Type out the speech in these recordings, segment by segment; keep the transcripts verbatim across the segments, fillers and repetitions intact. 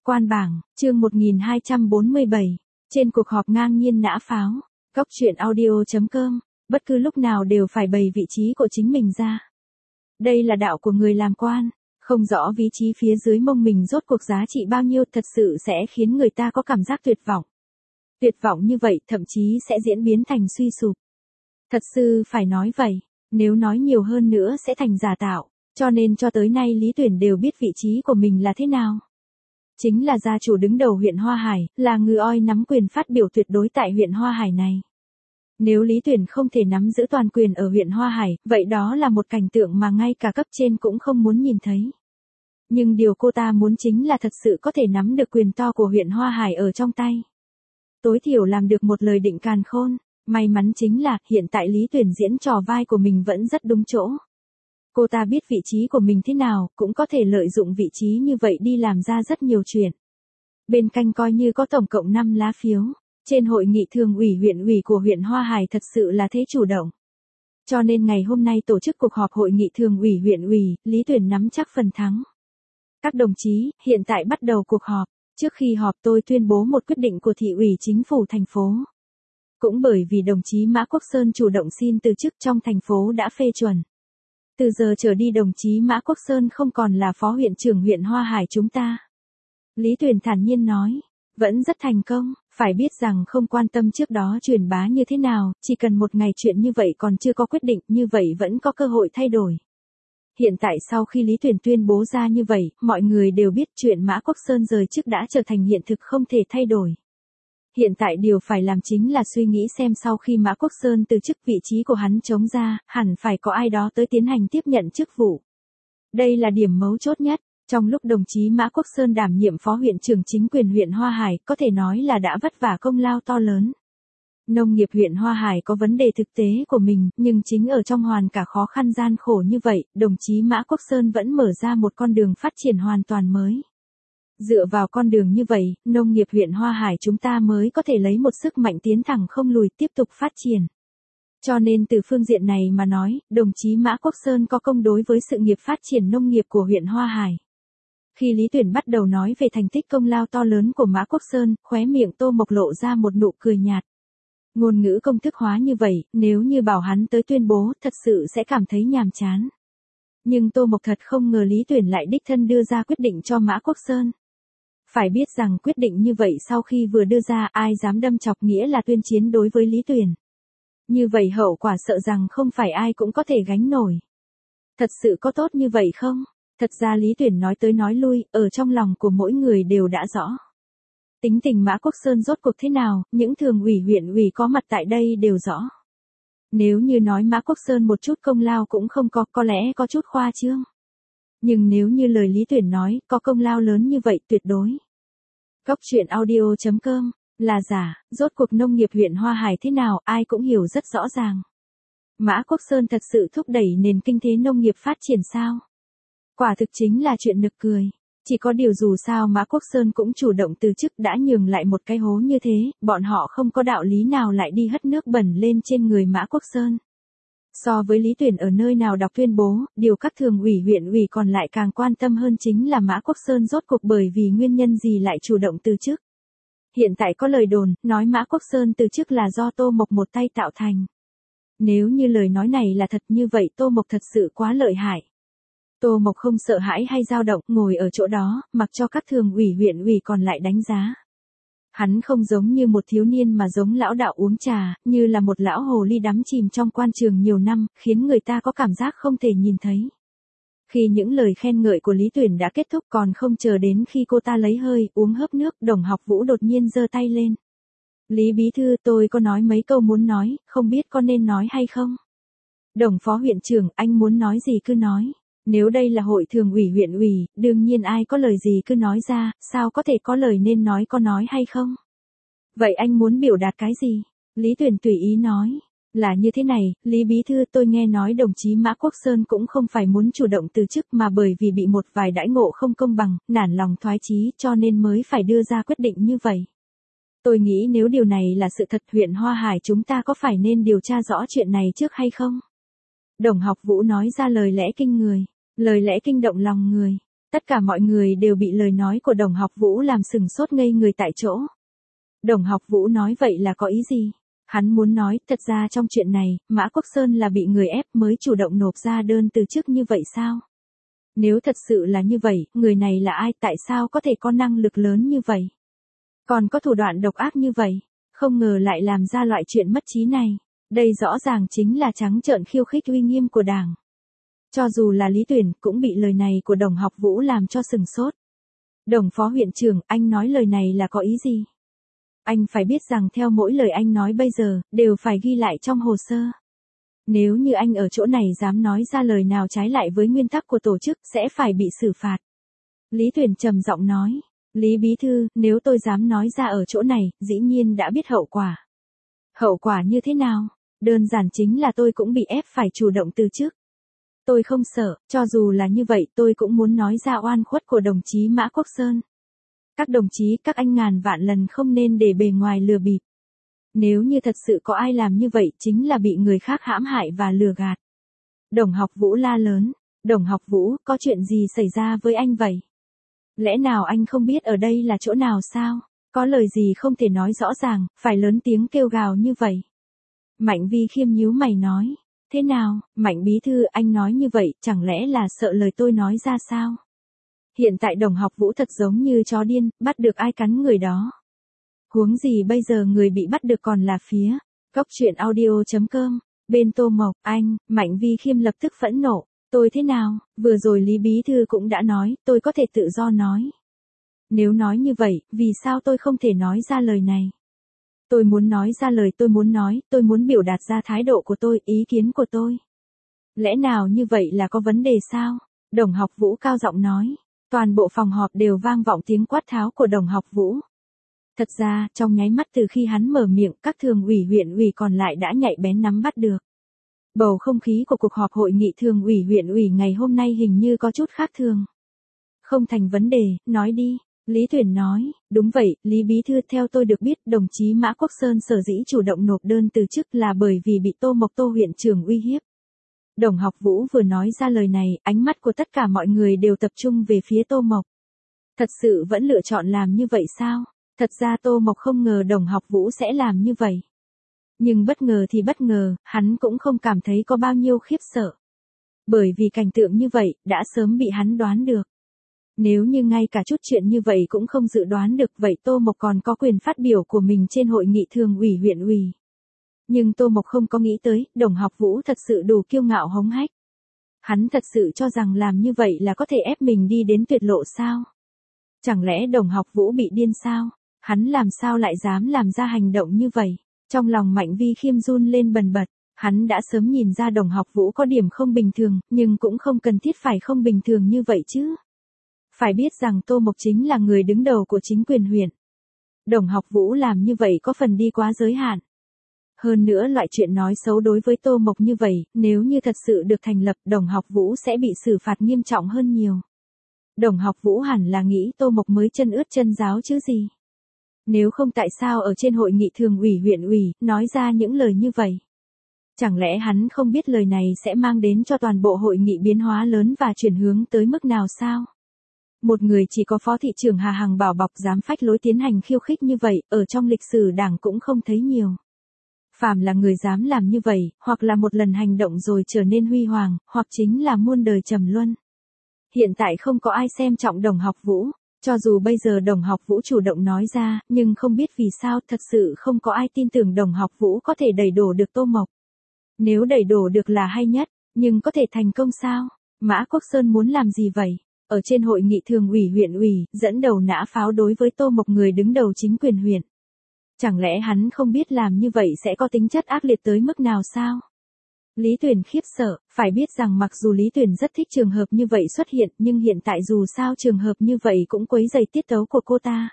Quan bảng, chương một nghìn hai trăm bốn mươi bảy. Trên cuộc họp ngang nhiên nã pháo. Góc truyện audio chấm com. Bất cứ lúc nào đều phải bày vị trí của chính mình ra. Đây là đạo của người làm quan. Không rõ vị trí phía dưới mông mình rốt cuộc giá trị bao nhiêu thật sự sẽ khiến người ta có cảm giác tuyệt vọng. Tuyệt vọng như vậy thậm chí sẽ diễn biến thành suy sụp. Thật sự phải nói vậy, nếu nói nhiều hơn nữa sẽ thành giả tạo. Cho nên cho tới nay Lý Tuyển đều biết vị trí của mình là thế nào. Chính là gia chủ đứng đầu huyện Hoa Hải, là người oi nắm quyền phát biểu tuyệt đối tại huyện Hoa Hải này. Nếu Lý Tuyển không thể nắm giữ toàn quyền ở huyện Hoa Hải, vậy đó là một cảnh tượng mà ngay cả cấp trên cũng không muốn nhìn thấy. Nhưng điều cô ta muốn chính là thật sự có thể nắm được quyền to của huyện Hoa Hải ở trong tay. Tối thiểu làm được một lời định càn khôn. May mắn chính là hiện tại Lý Tuyển diễn trò vai của mình vẫn rất đúng chỗ. Cô ta biết vị trí của mình thế nào, cũng có thể lợi dụng vị trí như vậy đi làm ra rất nhiều chuyện. Bên cạnh coi như có tổng cộng năm lá phiếu. Trên hội nghị thường ủy huyện ủy của huyện Hoa Hải thật sự là thế chủ động. Cho nên ngày hôm nay tổ chức cuộc họp hội nghị thường ủy huyện ủy, Lý Tuyển nắm chắc phần thắng. Các đồng chí, hiện tại bắt đầu cuộc họp. Trước khi họp tôi tuyên bố một quyết định của thị ủy chính phủ thành phố. Cũng bởi vì đồng chí Mã Quốc Sơn chủ động xin từ chức trong thành phố đã phê chuẩn. Từ giờ trở đi đồng chí Mã Quốc Sơn không còn là phó huyện trưởng huyện Hoa Hải chúng ta. Lý Tuyển thản nhiên nói, vẫn rất thành công, phải biết rằng không quan tâm trước đó truyền bá như thế nào, chỉ cần một ngày chuyện như vậy còn chưa có quyết định, như vậy vẫn có cơ hội thay đổi. Hiện tại sau khi Lý Tuyển tuyên bố ra như vậy, mọi người đều biết chuyện Mã Quốc Sơn rời chức đã trở thành hiện thực không thể thay đổi. Hiện tại điều phải làm chính là suy nghĩ xem sau khi Mã Quốc Sơn từ chức vị trí của hắn trống ra, hẳn phải có ai đó tới tiến hành tiếp nhận chức vụ. Đây là điểm mấu chốt nhất. Trong lúc đồng chí Mã Quốc Sơn đảm nhiệm phó huyện trưởng chính quyền huyện Hoa Hải, có thể nói là đã vất vả công lao to lớn. Nông nghiệp huyện Hoa Hải có vấn đề thực tế của mình, nhưng chính ở trong hoàn cả khó khăn gian khổ như vậy, đồng chí Mã Quốc Sơn vẫn mở ra một con đường phát triển hoàn toàn mới. Dựa vào con đường như vậy, nông nghiệp huyện Hoa Hải chúng ta mới có thể lấy một sức mạnh tiến thẳng không lùi tiếp tục phát triển. Cho nên từ phương diện này mà nói, đồng chí Mã Quốc Sơn có công đối với sự nghiệp phát triển nông nghiệp của huyện Hoa Hải. Khi Lý Tuyển bắt đầu nói về thành tích công lao to lớn của Mã Quốc Sơn, khóe miệng Tô Mộc lộ ra một nụ cười nhạt. Ngôn ngữ công thức hóa như vậy, nếu như bảo hắn tới tuyên bố, thật sự sẽ cảm thấy nhàm chán. Nhưng Tô Mộc thật không ngờ Lý Tuyển lại đích thân đưa ra quyết định cho Mã Quốc Sơn. Phải biết rằng quyết định như vậy sau khi vừa đưa ra ai dám đâm chọc nghĩa là tuyên chiến đối với Lý Tuyển. Như vậy hậu quả sợ rằng không phải ai cũng có thể gánh nổi. Thật sự có tốt như vậy không? Thật ra Lý Tuyển nói tới nói lui, ở trong lòng của mỗi người đều đã rõ. Tính tình Mã Quốc Sơn rốt cuộc thế nào, những thường ủy huyện ủy có mặt tại đây đều rõ. Nếu như nói Mã Quốc Sơn một chút công lao cũng không có, có lẽ có chút khoa trương. Nhưng nếu như lời Lý Tuyển nói, có công lao lớn như vậy tuyệt đối. Góc truyện audio chấm com, là giả, rốt cuộc nông nghiệp huyện Hoa Hải thế nào, ai cũng hiểu rất rõ ràng. Mã Quốc Sơn thật sự thúc đẩy nền kinh tế nông nghiệp phát triển sao? Quả thực chính là chuyện nực cười. Chỉ có điều dù sao Mã Quốc Sơn cũng chủ động từ chức đã nhường lại một cái hố như thế, bọn họ không có đạo lý nào lại đi hất nước bẩn lên trên người Mã Quốc Sơn. So với Lý Tuyển ở nơi nào đọc tuyên bố, điều các thường ủy huyện ủy còn lại càng quan tâm hơn chính là Mã Quốc Sơn rốt cuộc bởi vì nguyên nhân gì lại chủ động từ chức. Hiện tại có lời đồn, nói Mã Quốc Sơn từ chức là do Tô Mộc một tay tạo thành. Nếu như lời nói này là thật như vậy Tô Mộc thật sự quá lợi hại. Tô Mộc không sợ hãi hay dao động, ngồi ở chỗ đó, mặc cho các thường ủy huyện ủy còn lại đánh giá. Hắn không giống như một thiếu niên mà giống lão đạo uống trà, như là một lão hồ ly đắm chìm trong quan trường nhiều năm, khiến người ta có cảm giác không thể nhìn thấy. Khi những lời khen ngợi của Lý Tuyển đã kết thúc còn không chờ đến khi cô ta lấy hơi, uống hớp nước, Đồng Học Vũ đột nhiên giơ tay lên. Lý Bí Thư, tôi có nói mấy câu muốn nói, không biết có nên nói hay không? Đồng Phó huyện trưởng, anh muốn nói gì cứ nói. Nếu đây là hội thường ủy huyện ủy, đương nhiên ai có lời gì cứ nói ra, sao có thể có lời nên nói có nói hay không? Vậy anh muốn biểu đạt cái gì? Lý Tuyển tùy ý nói. Là như thế này, Lý Bí Thư, tôi nghe nói đồng chí Mã Quốc Sơn cũng không phải muốn chủ động từ chức mà bởi vì bị một vài đãi ngộ không công bằng, nản lòng thoái chí cho nên mới phải đưa ra quyết định như vậy. Tôi nghĩ nếu điều này là sự thật huyện Hoa Hải chúng ta có phải nên điều tra rõ chuyện này trước hay không? Đồng Học Vũ nói ra lời lẽ kinh người. Lời lẽ kinh động lòng người. Tất cả mọi người đều bị lời nói của Đồng Học Vũ làm sừng sốt ngây người tại chỗ. Đồng Học Vũ nói vậy là có ý gì? Hắn muốn nói, thật ra trong chuyện này, Mã Quốc Sơn là bị người ép mới chủ động nộp ra đơn từ chức như vậy sao? Nếu thật sự là như vậy, người này là ai, tại sao có thể có năng lực lớn như vậy? Còn có thủ đoạn độc ác như vậy, không ngờ lại làm ra loại chuyện mất trí này. Đây rõ ràng chính là trắng trợn khiêu khích uy nghiêm của Đảng. Cho dù là Lý Tuyển cũng bị lời này của Đồng Học Vũ làm cho sừng sốt. Đồng Phó Huyện trưởng, anh nói lời này là có ý gì? Anh phải biết rằng theo mỗi lời anh nói bây giờ, đều phải ghi lại trong hồ sơ. Nếu như anh ở chỗ này dám nói ra lời nào trái lại với nguyên tắc của tổ chức sẽ phải bị xử phạt. Lý Tuyển trầm giọng nói, Lý Bí Thư, nếu tôi dám nói ra ở chỗ này, dĩ nhiên đã biết hậu quả. Hậu quả như thế nào? Đơn giản chính là tôi cũng bị ép phải chủ động từ chức. Tôi không sợ, cho dù là như vậy tôi cũng muốn nói ra oan khuất của đồng chí Mã Quốc Sơn. Các đồng chí, các anh ngàn vạn lần không nên để bề ngoài lừa bịp. Nếu như thật sự có ai làm như vậy chính là bị người khác hãm hại và lừa gạt. Đồng Học Vũ la lớn, Đồng Học Vũ, có chuyện gì xảy ra với anh vậy? Lẽ nào anh không biết ở đây là chỗ nào sao? Có lời gì không thể nói rõ ràng, phải lớn tiếng kêu gào như vậy? Mạnh Vi Khiêm nhíu mày nói, thế nào, Mạnh Bí Thư, anh nói như vậy, chẳng lẽ là sợ lời tôi nói ra sao? Hiện tại Đồng Học Vũ thật giống như chó điên, bắt được ai cắn người đó. Huống gì bây giờ người bị bắt được còn là phía Cốc Truyện Audio chấm com, bên Tô Mộc, anh, Mạnh Vi Khiêm lập tức phẫn nộ, tôi thế nào, vừa rồi Lý Bí Thư cũng đã nói, tôi có thể tự do nói. Nếu nói như vậy, vì sao tôi không thể nói ra lời này? Tôi muốn nói ra lời tôi muốn nói, tôi muốn biểu đạt ra thái độ của tôi, ý kiến của tôi. Lẽ nào như vậy là có vấn đề sao? Đồng Học Vũ cao giọng nói. Toàn bộ phòng họp đều vang vọng tiếng quát tháo của Đồng Học Vũ. Thật ra, trong nháy mắt từ khi hắn mở miệng, các thường ủy huyện ủy còn lại đã nhạy bén nắm bắt được. Bầu không khí của cuộc họp hội nghị thường ủy huyện ủy ngày hôm nay hình như có chút khác thường. Không thành vấn đề, nói đi. Lý Tuyển nói, đúng vậy, Lý Bí Thư, theo tôi được biết, đồng chí Mã Quốc Sơn sở dĩ chủ động nộp đơn từ chức là bởi vì bị Tô Mộc Tô huyện trưởng uy hiếp. Đồng Học Vũ vừa nói ra lời này, ánh mắt của tất cả mọi người đều tập trung về phía Tô Mộc. Thật sự vẫn lựa chọn làm như vậy sao? Thật ra Tô Mộc không ngờ Đồng Học Vũ sẽ làm như vậy. Nhưng bất ngờ thì bất ngờ, hắn cũng không cảm thấy có bao nhiêu khiếp sợ. Bởi vì cảnh tượng như vậy, đã sớm bị hắn đoán được. Nếu như ngay cả chút chuyện như vậy cũng không dự đoán được, vậy Tô Mộc còn có quyền phát biểu của mình trên hội nghị thường ủy huyện ủy. Nhưng Tô Mộc không có nghĩ tới, Đồng Học Vũ thật sự đủ kiêu ngạo hống hách. Hắn thật sự cho rằng làm như vậy là có thể ép mình đi đến tuyệt lộ sao? Chẳng lẽ Đồng Học Vũ bị điên sao? Hắn làm sao lại dám làm ra hành động như vậy? Trong lòng Mạnh Vi Khiêm run lên bần bật, hắn đã sớm nhìn ra Đồng Học Vũ có điểm không bình thường, nhưng cũng không cần thiết phải không bình thường như vậy chứ. Phải biết rằng Tô Mộc chính là người đứng đầu của chính quyền huyện. Đồng Học Vũ làm như vậy có phần đi quá giới hạn. Hơn nữa loại chuyện nói xấu đối với Tô Mộc như vậy, nếu như thật sự được thành lập, Đồng Học Vũ sẽ bị xử phạt nghiêm trọng hơn nhiều. Đồng Học Vũ hẳn là nghĩ Tô Mộc mới chân ướt chân ráo chứ gì. Nếu không tại sao ở trên hội nghị thường ủy huyện ủy, nói ra những lời như vậy. Chẳng lẽ hắn không biết lời này sẽ mang đến cho toàn bộ hội nghị biến hóa lớn và chuyển hướng tới mức nào sao? Một người chỉ có Phó thị trưởng Hà Hằng bảo bọc dám phách lối tiến hành khiêu khích như vậy, ở trong lịch sử Đảng cũng không thấy nhiều. Phàm là người dám làm như vậy, hoặc là một lần hành động rồi trở nên huy hoàng, hoặc chính là muôn đời trầm luân. Hiện tại không có ai xem trọng Đồng Học Vũ, cho dù bây giờ Đồng Học Vũ chủ động nói ra, nhưng không biết vì sao thật sự không có ai tin tưởng Đồng Học Vũ có thể đẩy đổ được Tô Mộc. Nếu đẩy đổ được là hay nhất, nhưng có thể thành công sao? Mã Quốc Sơn muốn làm gì vậy? Ở trên hội nghị thường ủy huyện ủy, dẫn đầu nã pháo đối với Tô Mộc, người đứng đầu chính quyền huyện. Chẳng lẽ hắn không biết làm như vậy sẽ có tính chất ác liệt tới mức nào sao? Lý Tuyển khiếp sợ, phải biết rằng mặc dù Lý Tuyển rất thích trường hợp như vậy xuất hiện, nhưng hiện tại dù sao trường hợp như vậy cũng quấy rầy tiết tấu của cô ta.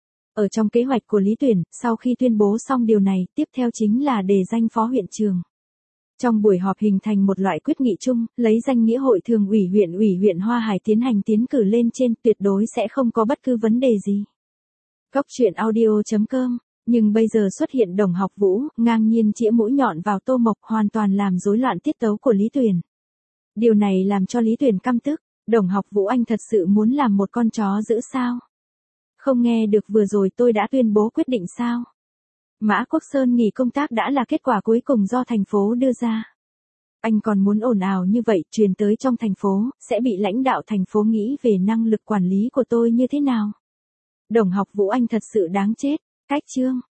Ở trong kế hoạch của Lý Tuyển, sau khi tuyên bố xong điều này, tiếp theo chính là đề danh phó huyện trưởng. Trong buổi họp hình thành một loại quyết nghị chung, lấy danh nghĩa hội thường ủy huyện ủy huyện Hoa Hải tiến hành tiến cử lên trên, tuyệt đối sẽ không có bất cứ vấn đề gì. Cốc Truyện Audio chấm com. Nhưng bây giờ xuất hiện Đồng Học Vũ, ngang nhiên chĩa mũi nhọn vào Tô Mộc, hoàn toàn làm rối loạn tiết tấu của Lý Tuyển. Điều này làm cho Lý Tuyển căm tức, Đồng học Vũ Anh thật sự muốn làm một con chó dữ sao? Không nghe được vừa rồi tôi đã tuyên bố quyết định sao? Mã Quốc Sơn nghỉ công tác đã là kết quả cuối cùng do thành phố đưa ra. Anh còn muốn ồn ào như vậy truyền tới trong thành phố, sẽ bị lãnh đạo thành phố nghĩ về năng lực quản lý của tôi như thế nào? Đồng học Vũ Anh thật sự đáng chết. Cách chương